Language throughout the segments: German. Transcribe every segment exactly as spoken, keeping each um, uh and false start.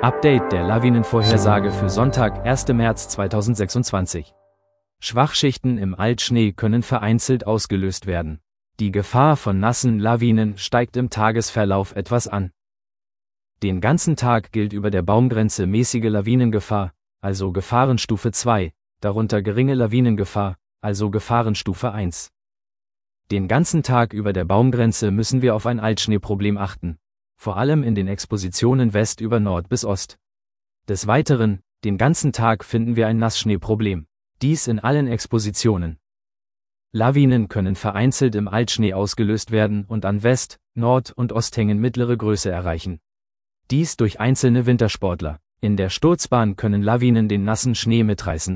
Update der Lawinenvorhersage für Sonntag, erster März zweitausendsechsundzwanzig. Schwachschichten im Altschnee können vereinzelt ausgelöst werden. Die Gefahr von nassen Lawinen steigt im Tagesverlauf etwas an. Den ganzen Tag gilt über der Baumgrenze mäßige Lawinengefahr, also Gefahrenstufe zwei, darunter geringe Lawinengefahr, also Gefahrenstufe eins. Den ganzen Tag über der Baumgrenze müssen wir auf ein Altschneeproblem achten, vor allem in den Expositionen West über Nord bis Ost. Des Weiteren, den ganzen Tag finden wir ein Nassschneeproblem, dies in allen Expositionen. Lawinen können vereinzelt im Altschnee ausgelöst werden und an West-, Nord- und Osthängen mittlere Größe erreichen. Dies durch einzelne Wintersportler. In der Sturzbahn können Lawinen den nassen Schnee mitreißen.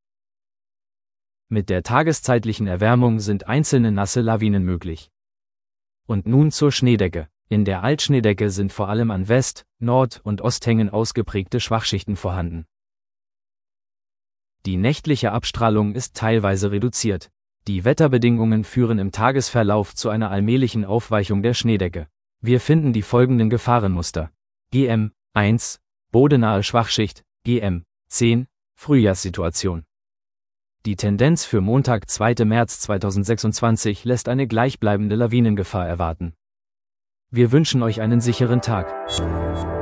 Mit der tageszeitlichen Erwärmung sind einzelne nasse Lawinen möglich. Und nun zur Schneedecke. In der Altschneedecke sind vor allem an West-, Nord- und Osthängen ausgeprägte Schwachschichten vorhanden. Die nächtliche Abstrahlung ist teilweise reduziert. Die Wetterbedingungen führen im Tagesverlauf zu einer allmählichen Aufweichung der Schneedecke. Wir finden die folgenden Gefahrenmuster: G M eins, bodenahe Schwachschicht, G M zehn, Frühjahrssituation. Die Tendenz für Montag, zweiter März zweitausendsechsundzwanzig lässt eine gleichbleibende Lawinengefahr erwarten. Wir wünschen euch einen sicheren Tag.